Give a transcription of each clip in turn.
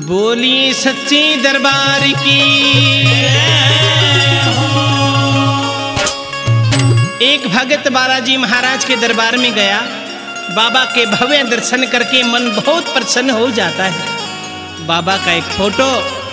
बोलिए सच्चे दरबार की। एक भगत बालाजी महाराज के दरबार में गया। बाबा के भव्य दर्शन करके मन बहुत प्रसन्न हो जाता है। बाबा का एक फोटो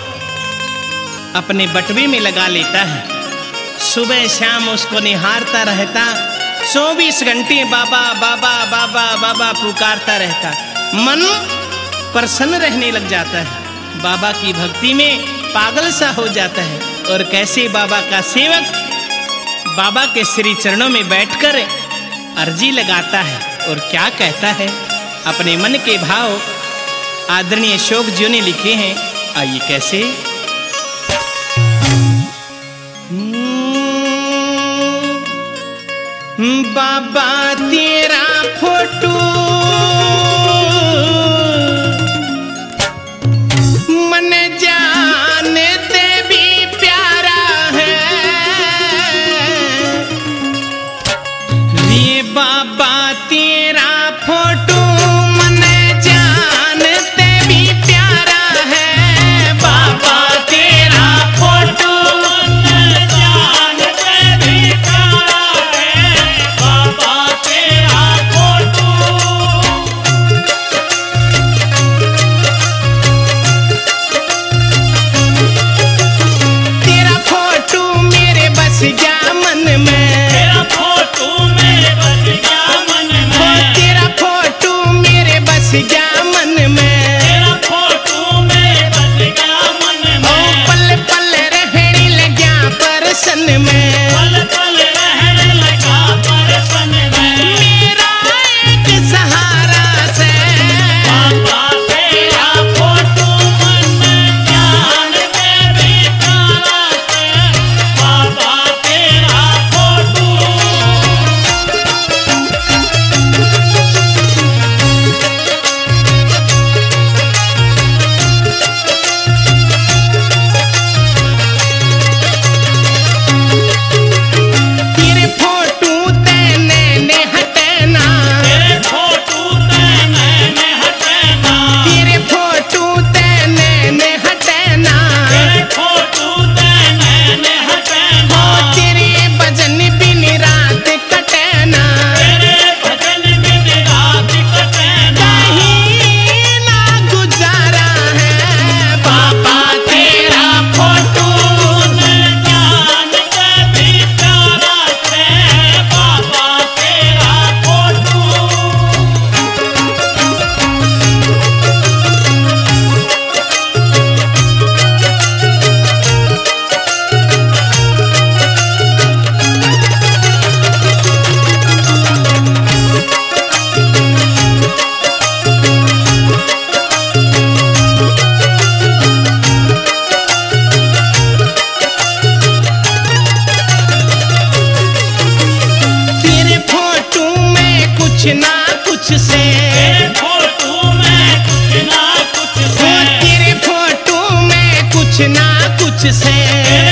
अपने बटवे में लगा लेता है। सुबह शाम उसको निहारता रहता। 24 घंटे बाबा बाबा बाबा बाबा पुकारता रहता। मन प्रसन्न रहने लग जाता है। बाबा की भक्ति में पागल सा हो जाता है। और कैसे बाबा का सेवक बाबा के श्री चरणों में बैठकर अर्जी लगाता है और क्या कहता है। अपने मन के भाव आदरणीय अशोक जी ने लिखे हैं। आइए कैसे। बाबा तेरा फोटो मन जानते भी प्यारा है। ये बाबा तेरा फोटो मन जानते भी प्यारा है। बाबा तेरा फोटो मन जानते भी प्यारा है। बाबा तेरा फोटो गया मन में। तेरा फोटो मेरे बस गया मन में। तेरा फोटो मेरे बस गया मन में। तेरा फोटो मेरे बस गया मन में। ओ पल पल रहने लगा परसन में। पल पल रहने लगा परसन में। मेरा एक सहारा से बाबा तेरा फोटो मन जानते भी प्यारा से। बाबा कुछ ना कुछ से। तेरे फोटो में कुछ ना कुछ से। तेरे फोटो में कुछ ना कुछ से।